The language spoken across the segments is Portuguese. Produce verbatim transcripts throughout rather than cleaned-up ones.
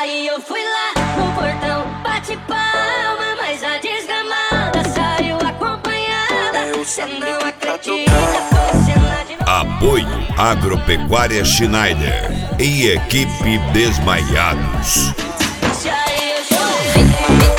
Aí eu fui lá no portão, bate palma, mas a desgramada saiu acompanhada. Você não acredita, foi cena de... Apoio Agropecuária Schneider e equipe Desmaiados. Aí eu chorei.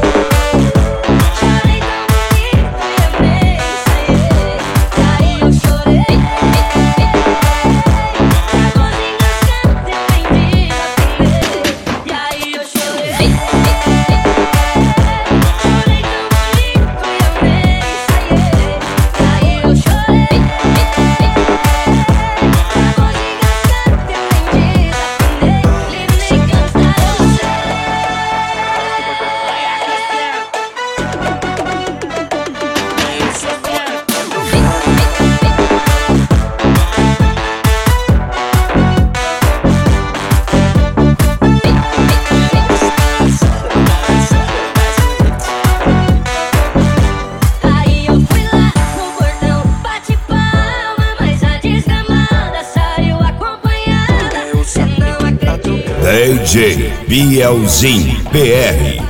D J Bielzinho P R.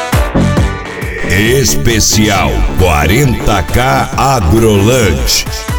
Especial quarenta K Agrolante.